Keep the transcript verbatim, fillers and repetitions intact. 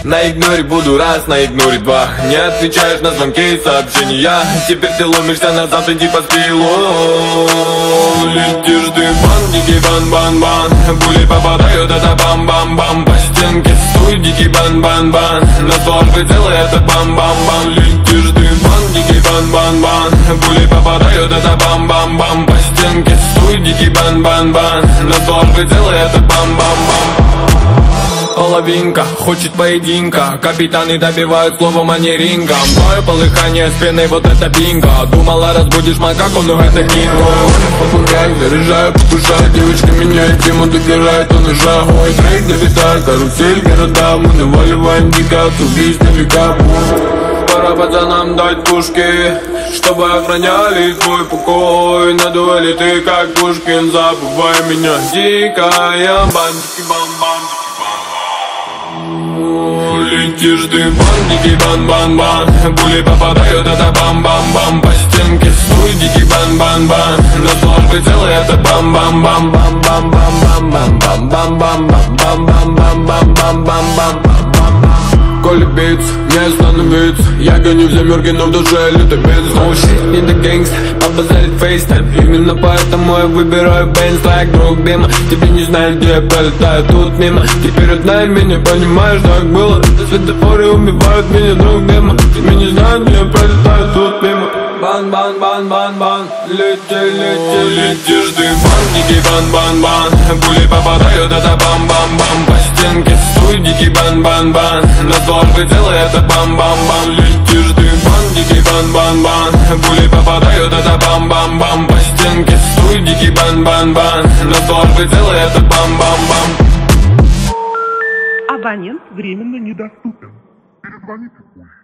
На игноре буду раз, на игноре два. Не отвечаешь на звонки и сообщения. Теперь ты ломишься назад, иди по спилу. Летишь ты в бан, дикий бан-бан-бан. Пули попадают, это бам-бам-бам. По стенке стуй, дикий бан-бан-бан. На створ прицела, это бам-бам-бам. Летишь ты в бан, дикий бан-бан-бан. Пули попадают, это бам-бам-бам. По стенке стуй, дикий бан-бан-бан. На створ прицела, это бам-бам-бам. Половинка хочет поединка. Капитаны добивают словом, а не рингом. Бою полыхание с пеной, вот это бинго. Думала, разбудишь макаку, но это кинго. Попугай, заряжаю, покушаю. Девочка меняет тему, догорает он уже. Ой, трек долетает, карусель города. Мы наваливаем дико, от убийств на века. Пора пацанам дать пушки, чтобы охраняли твой покой. На дуэли ты как Пушкин, забывай меня. Дикая бандики, бам-бам. Летишь ты в бан, дикий бан-бан-бан. Пули попадают, это бам-бам-бам. По стенке стуй, дикий бан-бан-бан. На створ прицела, это бам-бам-бам. Бам-бам-бам-бам-бам-бам-бам-бам-бам-бам-бам-бам-бам. Коли битс, не остановиться. Я гоню в замерки, но в душе лютый битс. No shit, не до гэнгста, побазарит фейстайм. Именно поэтому я выбираю бейнс, like друг Бима. Тебе не знаю, где я пролетаю тут мимо. Теперь узнай меня, понимаешь, так было. На светофоре убивают меня, друг Бима. Тебе не знаю, где я пролетаю тут мимо. Бан-бан-бан-бан-бан. Лети, лети, летишь ты в бан, дикий бан-бан-бан. Пули попадают, это бам-бам-бам. По стенке стуй, дикий бан-бан-бан. На створ прицела, это бам-бам-бам. Летишь ты в бан, дикий бан-бан-бан. Пули попадают, это бам-бам-бам. По стенке стуй, дикий бан-бан-бан. На створ прицела, это бам-бам-бам. Абонент временно недоступен. Перезвоните позже.